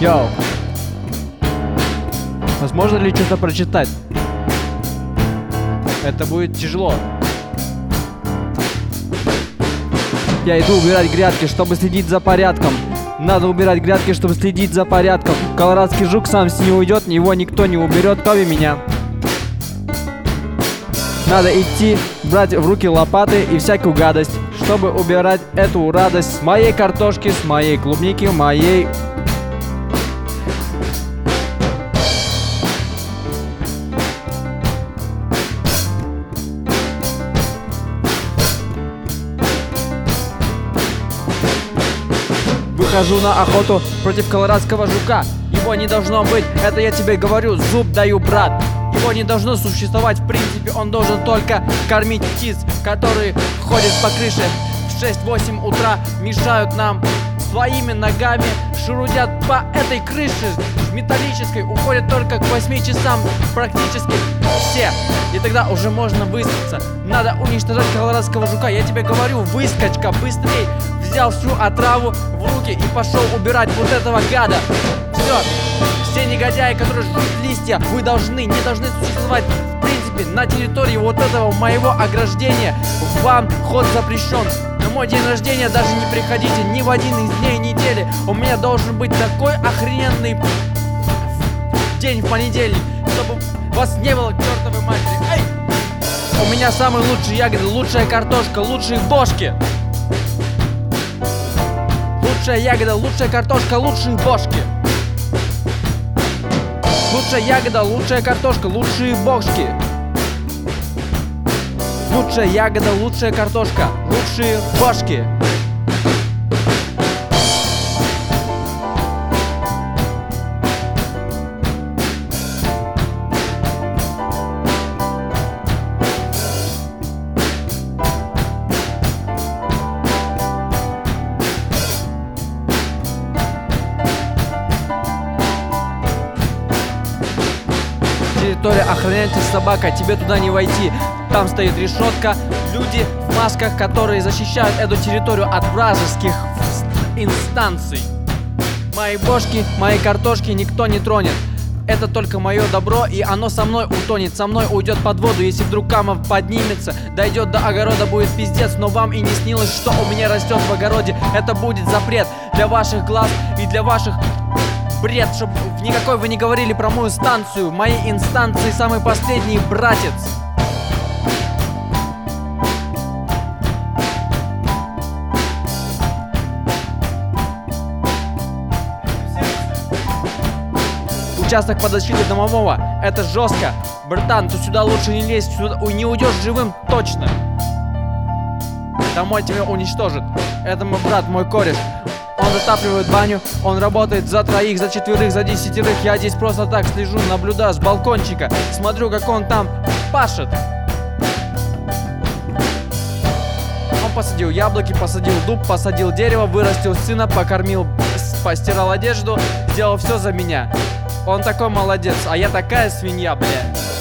Йоу. Возможно ли что-то прочитать? Это будет тяжело. Я иду убирать грядки, чтобы следить за порядком. Надо убирать грядки, чтобы следить за порядком. Колорадский жук сам не уйдет, его никто не уберет, кроме меня. Надо идти, брать в руки лопаты и всякую гадость, чтобы убирать эту радость с моей картошки, с моей клубники, моей... Выхожу на охоту против колорадского жука. Его не должно быть, это я тебе говорю, зуб даю, брат. Его не должно существовать, в принципе, он должен только кормить птиц, которые ходят по крыше в 6-8 утра, мешают нам своими ногами, шурудят по этой крыше металлической, уходят только к 8 часам практически все. И тогда уже можно выспаться. Надо уничтожать колорадского жука. Я тебе говорю, выскочка, быстрей. Взял всю отраву в руки и пошел убирать вот этого гада. Все негодяи, которые жрут листья, вы не должны существовать в принципе на территории вот этого моего ограждения. Вам ход запрещен. На мой день рождения даже не приходите ни в один из дней недели. У меня должен быть такой охрененный день в понедельник, чтобы вас не было к чертовой матери. Эй! У меня самые лучшие ягоды, лучшая картошка, лучшие бошки. Лучшая ягода, лучшая картошка, лучшие бошки. Лучшая ягода, лучшая картошка, лучшие бошки. Лучшая ягода, лучшая картошка, лучшие бошки. Территория охраняется собака, тебе туда не войти. Там стоит решетка, люди в масках, которые защищают эту территорию от вражеских инстанций. Мои бошки, мои картошки никто не тронет. Это только мое добро, и оно со мной утонет, со мной уйдет под воду. Если вдруг Камов поднимется, дойдет до огорода, будет пиздец. Но вам и не снилось, что у меня растет в огороде. Это будет запрет для ваших глаз и для ваших... бред, чтобы никакой вы не говорили про мою станцию. В моей инстанции самый последний братец. Участок под защитой домового. Это жестко. Братан, ты сюда лучше не лезь, сюда не уйдешь живым точно. Домой тебя уничтожит. Это мой брат, мой кореш. Он затапливает баню, он работает за троих, за четверых, за 10. Я здесь просто так слежу, наблюдаю с балкончика. Смотрю, как он там пашет. Он посадил яблоки, посадил дуб, посадил дерево, вырастил сына, покормил, постирал одежду, сделал все за меня. Он такой молодец, а я такая свинья, бля.